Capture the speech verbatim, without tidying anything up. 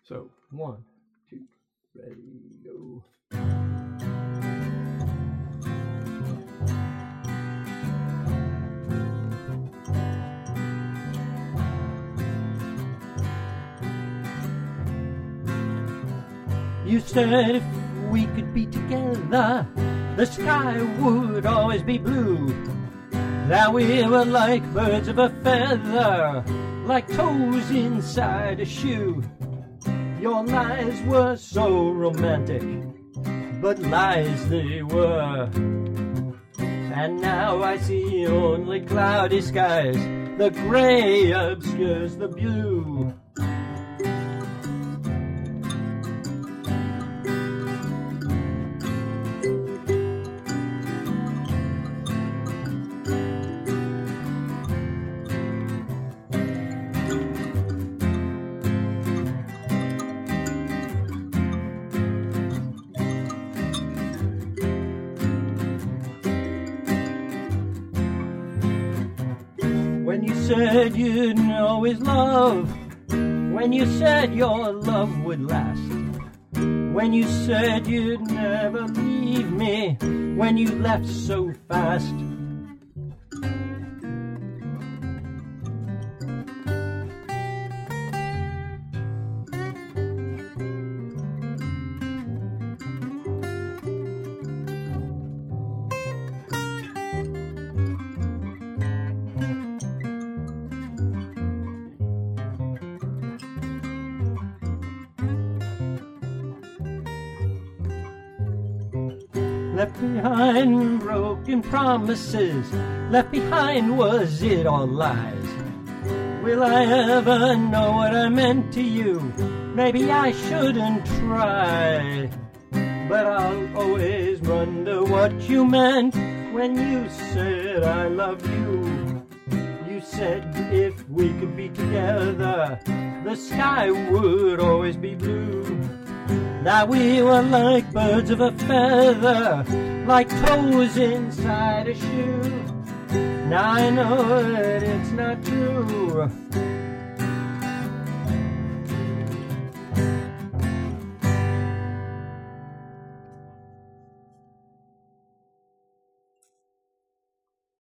So, one, two, ready, go. You said if we could be together, the sky would always be blue. That we were like birds of a feather, like toes inside a shoe. Your lies were so romantic, but lies they were. And now I see only cloudy skies, the gray obscures the blue. When you said you'd always love, when you said your love would last, when you said you'd never leave me, when you left so fast. Left behind broken promises, left behind was it all lies? Will I ever know what I meant to you? Maybe I shouldn't try, but I'll always wonder what you meant when you said I love you. You said if we could be together, the sky would always be blue. That we were like birds of a feather, like toes inside a shoe. Now I know that it's not true.